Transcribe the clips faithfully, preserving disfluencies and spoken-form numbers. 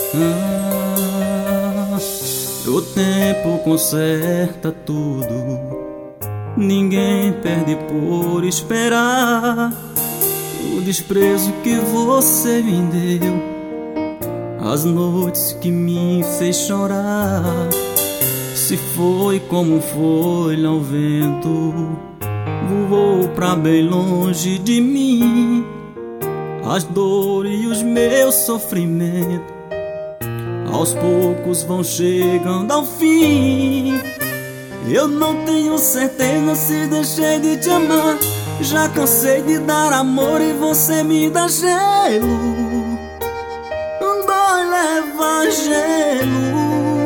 Ah, o tempo conserta tudo, ninguém perde por esperar. O desprezo que você me deu, as noites que me fez chorar. Se foi como foi ao vento, voou pra bem longe de mim. As dores e os meus sofrimentos aos poucos vão chegando ao fim. Eu não tenho certeza se deixei de te amar. Já cansei de dar amor e você me dá gelo. Dói levar gelo.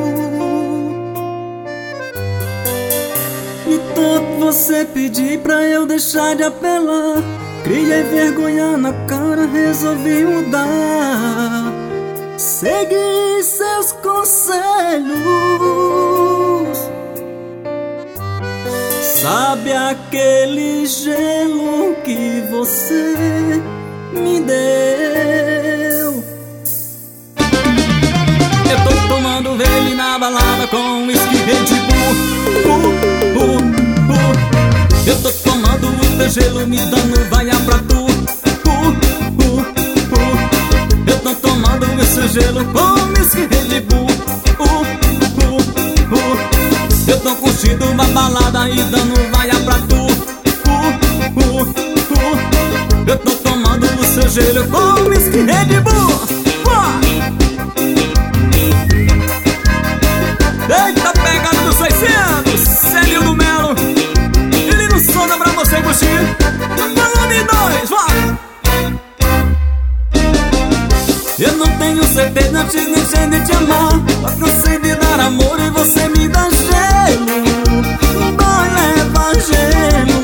E tanto você pedir pra eu deixar de apelar, criei vergonha na cara, resolvi mudar. Segui seus conselhos. Sabe aquele gelo que você me deu? Eu tô tomando ele na balada com whisky Red Bull. uh, uh, uh. Eu tô tomando o teu gelo, me dando vaia pra tu. uh, uh, uh. Eu tô tomando esse gelo com whisky Red Bull. uh, uh, uh. Eu tô curtindo uma balada e dando vaia pra tu. uh, uh, uh. Eu tô tomando o seu gelo com whisky Red Bull. uh. Eita, pegada dos seiscentos, Célio do Melo. Ele não sonda pra você curtir. Volume dois, vai! Eu não tenho certeza, te deixei de te amar. Mas cansei de dar amor e você me dá gelo. Dói levar gelo.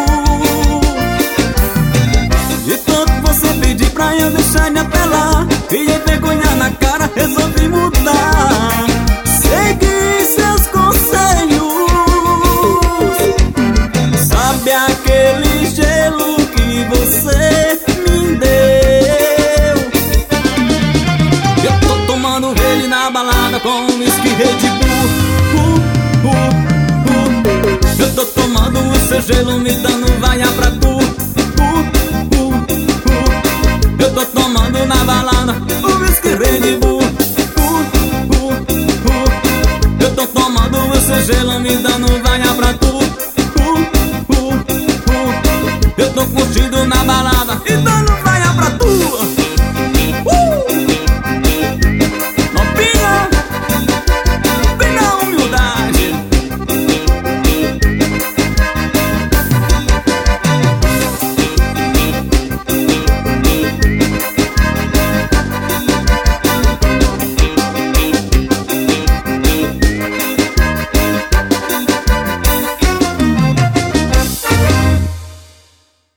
E tanto você pedir pra eu deixar de apelar, criei vergonha na cara, resolvi mudar. Segui seus conselhos. Sabe aquele gelo que você me deu? Eu tô tomando ele na balada com whisky Red Bull. uh, uh, uh. Eu tô tomando o seu gelo, me dando vaia pra tu. uh, uh, uh. Eu tô tomando na